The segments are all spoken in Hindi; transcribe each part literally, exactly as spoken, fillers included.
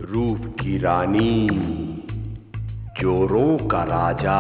रूप की रानी, चोरों का राजा।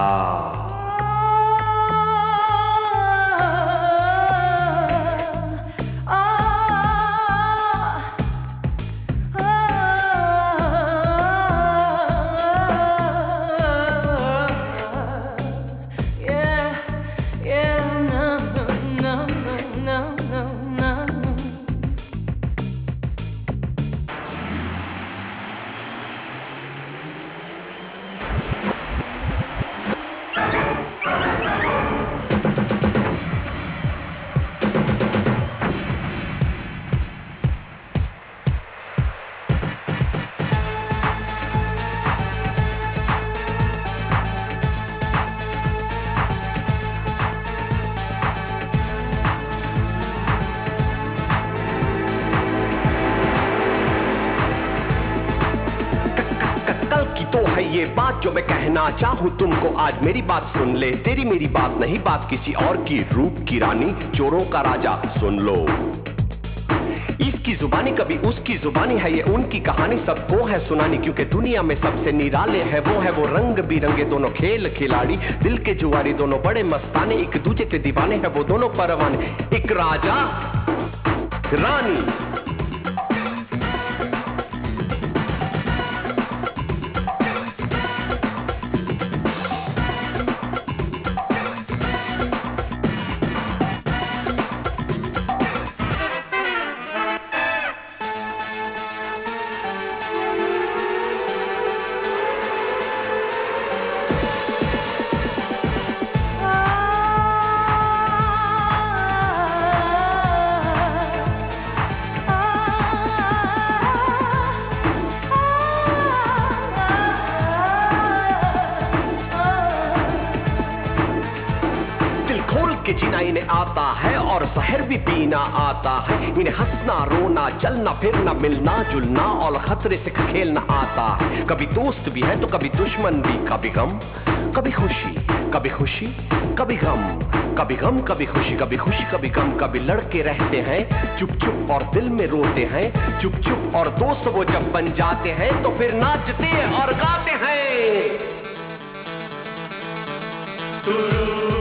तो है ये बात जो मैं कहना चाहूँ तुमको आज, मेरी बात सुन ले। तेरी मेरी बात नहीं, बात किसी और की। रूप की रानी, चोरों का राजा, सुन लो। इसकी जुबानी कभी उसकी जुबानी है, ये उनकी कहानी सबको है सुनानी। क्योंकि दुनिया में सबसे निराले है वो है वो रंग बिरंगे दोनों खेल खिलाड़ी, दिल के जुआरी दोनों बड़े मस्ताने, एक दूजे के दीवाने हैं वो दोनों परवाने। एक राजा रानी। के जीना इन्हें आता है और शहर भी पीना आता है। इन्हें हंसना रोना चलना फिरना मिलना जुलना और खतरे से खेलना आता है। कभी दोस्त भी है तो कभी दुश्मन भी, कभी गम कभी खुशी, कभी खुशी कभी गम, कभी गम कभी खुशी, कभी खुशी कभी गम। कभी लड़के रहते हैं चुप चुप और दिल में रोते हैं चुप चुप, और दोस्त वो जब बन जाते हैं तो फिर नाचते और गाते हैं।